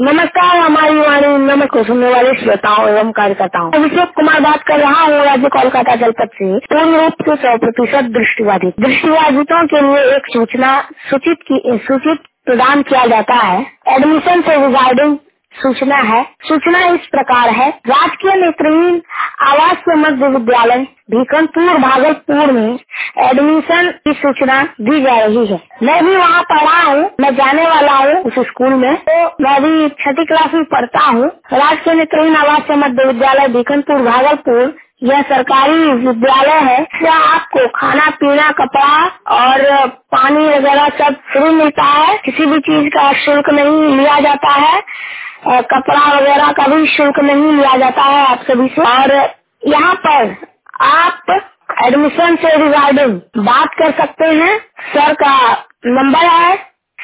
नमस्कार, हमारी वाणी नमक को सुनने वाले श्रोताओं एवं कार्यकर्ताओं, अभिषेक कुमार बात कर रहा हूँ राज्य कोलकाता जनपद से। पूर्ण रूप से 100% दृष्टिबाधितों के लिए एक सूचित प्रदान किया जाता है। एडमिशन से रिगार्डिंग सूचना इस प्रकार है। राजकीय नेत्रहीन आवासीय मध्य विद्यालय भीकनपुर भागलपुर में एडमिशन की सूचना दी जा रही है। मैं भी वहाँ पढ़ा हूँ, मैं जाने वाला हूँ उस स्कूल में। तो मैं भी 6ठी क्लास में पढ़ता हूँ। राजकीय नेत्रहीन आवासीय मध्य विद्यालय भीकनपुर भागलपुर यह सरकारी विद्यालय है। इसमें आपको खाना पीना, कपड़ा और पानी वगैरह सब फ्री मिलता है। किसी भी चीज का शुल्क नहीं लिया जाता है। कपड़ा वगैरह का भी शुल्क नहीं लिया जाता है आप सभी से। और यहाँ पर आप एडमिशन से रिगार्डिंग बात कर सकते हैं। सर का नंबर है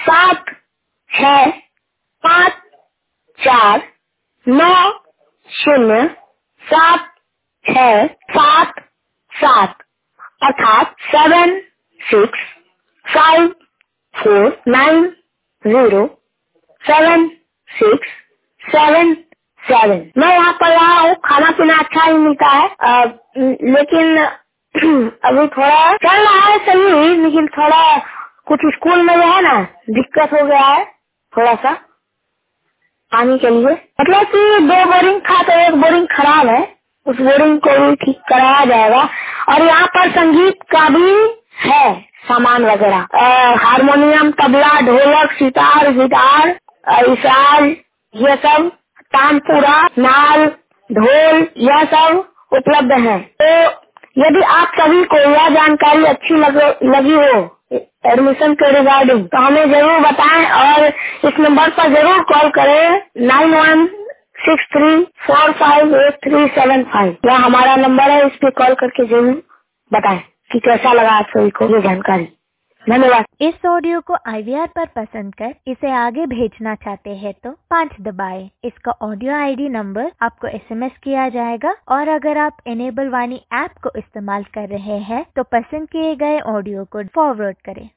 7654907677 अर्थात 7654907677। मैं यहाँ पर रहा हूँ, खाना पीना अच्छा ही मिलता है। लेकिन अभी थोड़ा चल रहा है सही, लेकिन थोड़ा कुछ स्कूल में जो है ना दिक्कत हो गया है थोड़ा सा पानी के लिए। मतलब कि 2 बोरिंग था तो 1 बोरिंग खराब है, उस बोरिंग को भी ठीक कराया जाएगा। और यहाँ पर संगीत का भी है सामान वगैरह, हारमोनियम, तबला, ढोलक, सितार, गिटार, इसाज, ये सब, तानपुरा, नाल, ढोल, यह सब उपलब्ध है। तो यदि आप सभी को यह जानकारी अच्छी लगी हो एडमिशन के रिगार्डिंग तो हमें जरूर बताएं और इस नंबर पर जरूर कॉल करें 9163458375। यह हमारा नंबर है, इस पे कॉल करके जरूर बताएं कि कैसा लगा आप सभी को ये जानकारी। धन्यवाद। इस ऑडियो को IVR पर पसंद कर इसे आगे भेजना चाहते हैं तो 5 दबाएं। इसका ऑडियो ID नंबर आपको SMS किया जाएगा। और अगर आप इनेबल वाणी ऐप को इस्तेमाल कर रहे हैं तो पसंद किए गए ऑडियो को फॉरवर्ड करें।